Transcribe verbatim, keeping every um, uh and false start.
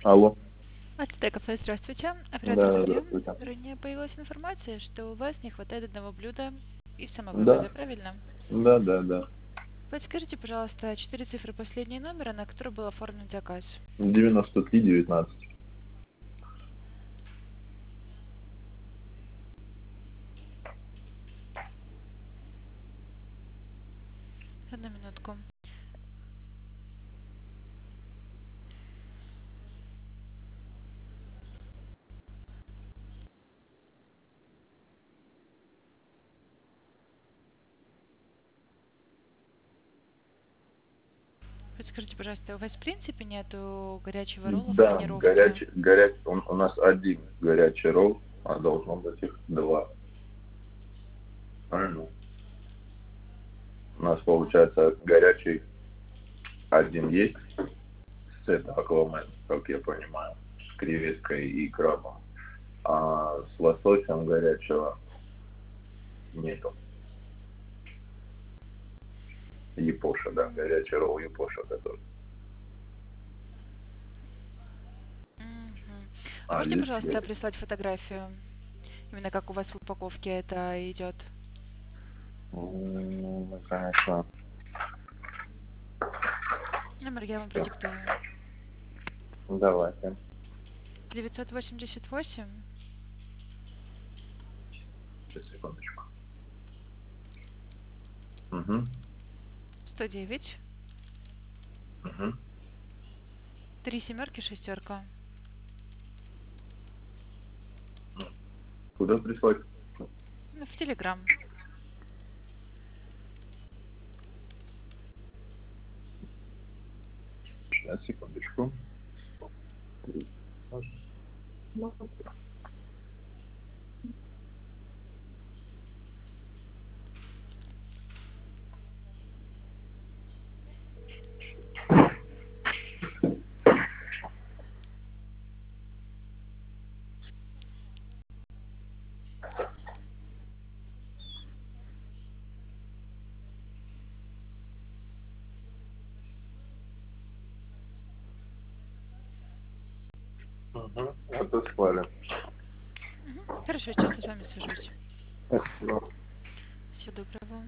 Алло. АТТ кафе, здравствуйте. Оператор Да, говорю. здравствуйте. Ранее появилась информация, что у вас не хватает одного блюда из Да, самовывоза, правильно? да, да, да. Подскажите, пожалуйста, четыре цифры последние номера, на который был оформлен заказ. девяносто три девятнадцать. Одну минутку. Подскажите, пожалуйста, у вас в принципе нету горячего ролла в Да, панировке? горячий, горячий, он, у нас один горячий ролл, а должно быть их два. Правильно? У нас получается горячий один есть, с это аквамен, как я понимаю, с креветкой и крабом. А с лососем горячего нету. Япоша, да, горячий ролл япоша который. Мгм. А А можете, есть, пожалуйста, есть. прислать фотографию? Именно как у вас в упаковке это идет? Ну, конечно. Номер я вам Всё. продиктую. Давайте. девятьсот восемьдесят восемь Сейчас, секундочку. Угу. сто девять Угу. три семерки шестерка. Куда прислать? Ну, в Телеграм. Сейчас, секундочку. Угу. Отослали. Мгм. Хорошо, сейчас я с вами свяжусь. Спасибо. Всего доброго.